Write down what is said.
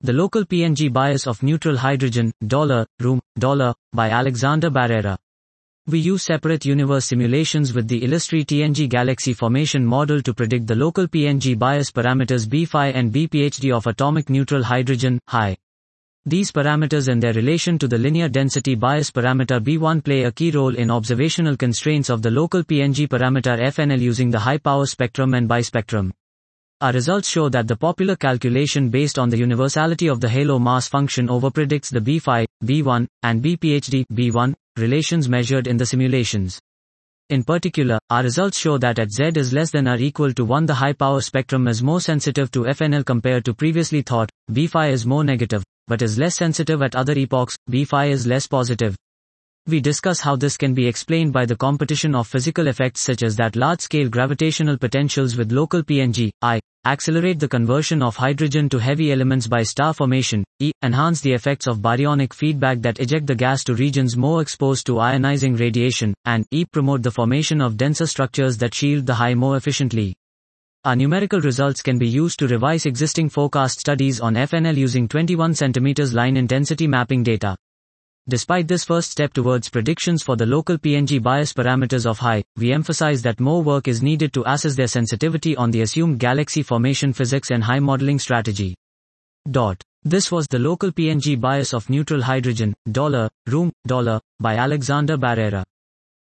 The Local PNG Bias of Neutral Hydrogen, $, by Alexander Barrera. We use separate universe simulations with the Illustri TNG galaxy formation model to predict the local PNG bias parameters B-phi and B-PhD of atomic neutral hydrogen, high. These parameters and their relation to the linear density bias parameter B1 play a key role in observational constraints of the local PNG parameter FNL using the high-power spectrum and bispectrum. Our results show that the popular calculation based on the universality of the halo mass function overpredicts the B-phi, B1, and B-PhD, B1, relations measured in the simulations. In particular, our results show that at Z is less than or equal to 1 the high-power spectrum is more sensitive to FNL compared to previously thought, B-phi is more negative, but is less sensitive at other epochs, B-phi is less positive. We discuss how this can be explained by the competition of physical effects such as that large-scale gravitational potentials with local PNG, I, accelerate the conversion of hydrogen to heavy elements by star formation, E, enhance the effects of baryonic feedback that eject the gas to regions more exposed to ionizing radiation, and E, promote the formation of denser structures that shield the high more efficiently. Our numerical results can be used to revise existing forecast studies on FNL using 21 cm line intensity mapping data. Despite this first step towards predictions for the local PNG bias parameters of high, we emphasize that more work is needed to assess their sensitivity on the assumed galaxy formation physics and high modeling strategy. This was the Local PNG Bias of Neutral Hydrogen, $, by Alexander Barrera.